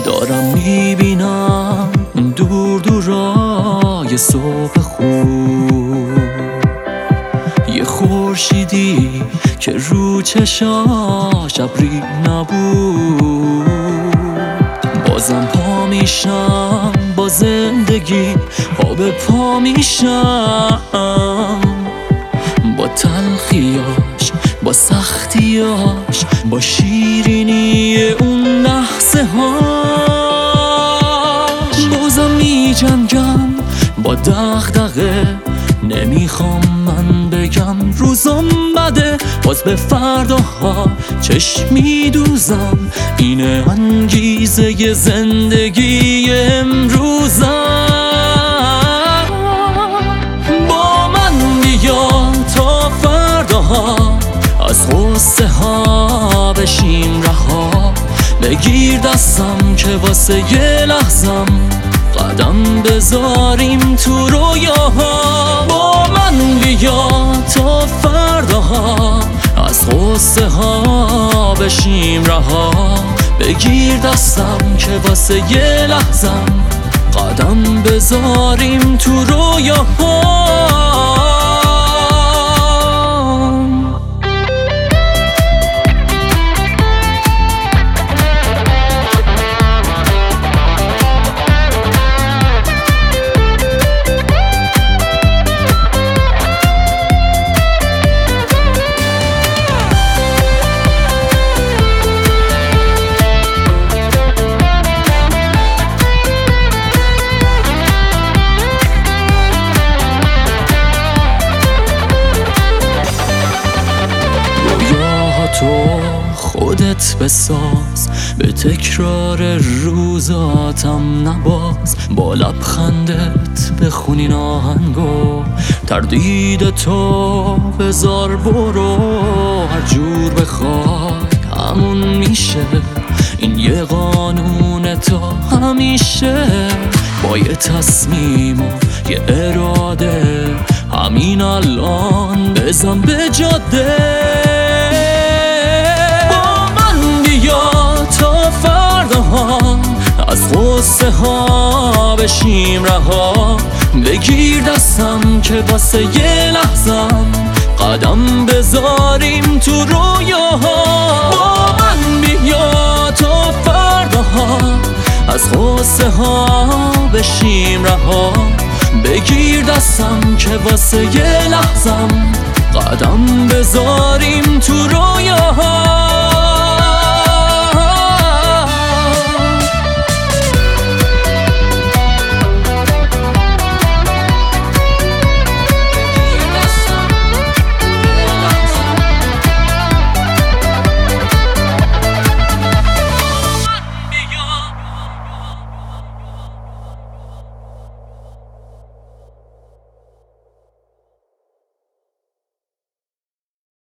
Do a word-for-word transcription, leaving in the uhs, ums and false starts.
دارم میبینم دور دورای صبح خوب، یه خورشیدی که رو چشاش ابری نبود. بازم پا میشم با زندگی، پا به پا میشم با تلخیاش، با سختیاش، با شیرینی اون لحظه هاش. بازم می جنگم با دغدغه، نمیخوام من بگم روزم بده، باز به فرداها چشم میدوزم، اینه انگیزه زندگی امروزم. با من بیا تا فرداها از غصه ها بشیم رها، بگیر دستم که واسه یه لحظم قدم بذاریم تو رویاها. با من بیا تا فرداها از غصه ها بشیم رها، بگیر دستم که واسه یه لحظم قدم بذاریم تو رویاها. تو خودت بساز، به تکرار روزاتم نباز، با لبخندت بخونین آهنگو، تردید تو بذار برو، هر جور بخوای همون میشه، این یه قانون تا همیشه. با یه تصمیم و یه اراده، همین الان بزن به جاده. از غصه ها بشیم رها، بگیر دستم که واسه یه لحظم قدم بذاریم تو رویاها. با من بیا تا فرداها از غصه ها بشیم رها، بگیر دستم که واسه یه لحظم قدم بذاریم تو رویاها.